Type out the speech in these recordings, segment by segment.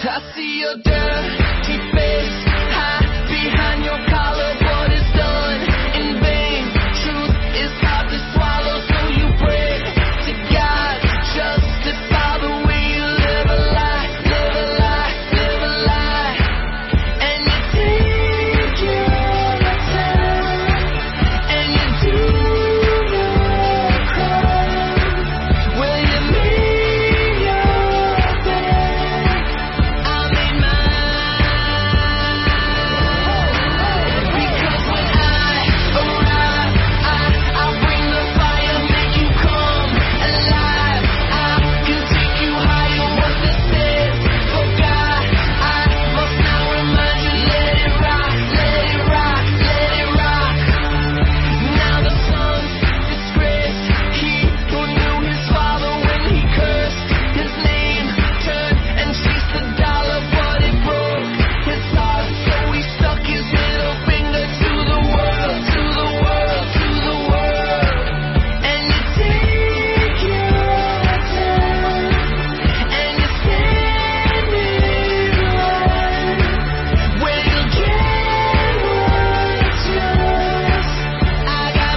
I see your dirty face hide behind your collar. What is done in vain? Truth is hard to swallow, so you pray to God to justify the way you live a lie, live a lie, live a lie. And you take your time, and you do the crime. Will you make your bed? I made mine. Because when I arrive, I'll bring the fire, make you come alive. I can take you higher, what this is. For God, I must now remind you, let it rock, let it rock, let it rock. Now the son's disgrace, he who knew his father when he cursed his name, turned and chased the dollar, but it broke his heart. So he stuck his middle finger to the world, to the world, to the world. And you take your time, and you stand in line, where you'll get what's yours. I got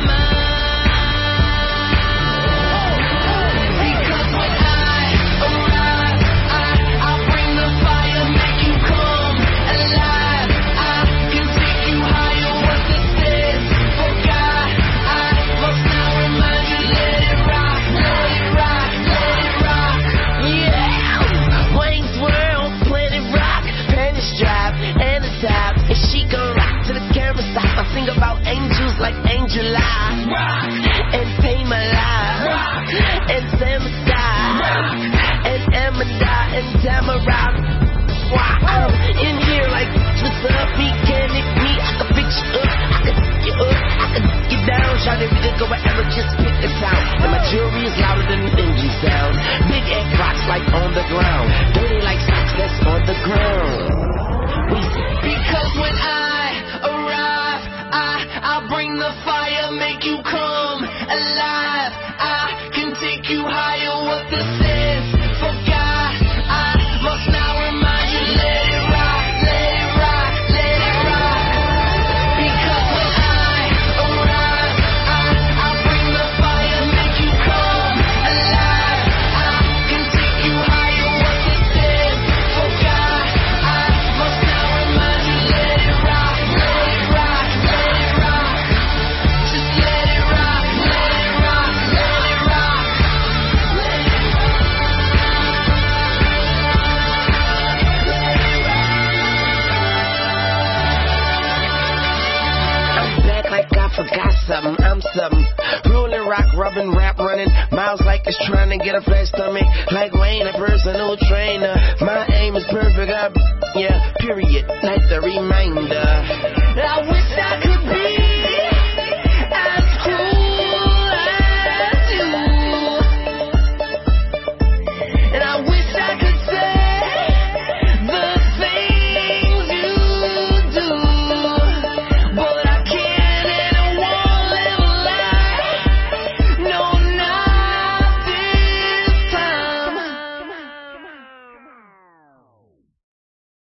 mine. Because when I arrive, I'll bring the fire, make you come alive. I can take you higher, what this is. For God, I must now remind you, let it rock, let it rock, let it rock. Yeah, Wayne's World, Planet Rock, Penny's Drive, and the top. And she gon' rock to the camera stop. I sing about angels like Angel Eye, and Pay My Life, and Samadai, and Amanda, and Tamara. I'm in here like, what's up, mechanic me? I can fix you up, I can pick you up, I can take you down. Shout it, we could go wherever, just pick a town. And my jewelry is louder than the engine sound. Big egg rocks like on the ground, dirty like socks that's on the ground. Because when I arrive, I'll bring the fire, make you come alive. I can take you higher, what this is. For God, I must now remind you, let it rock, let it rock, let it rock. Because when I arrive, I'll bring the fire, make you come alive. I can take you higher, what this is. For God, I must now remind you, let it rock, let it rock, let it rock. Just let it rock, let it rock, let it rock. I'm back like I forgot something, I'm something. Rolling rock, rubbing, rap running. Miles like it's trying to get a flat stomach. Like Wayne, a personal trainer. My aim is perfect, yeah, period, like the reminder.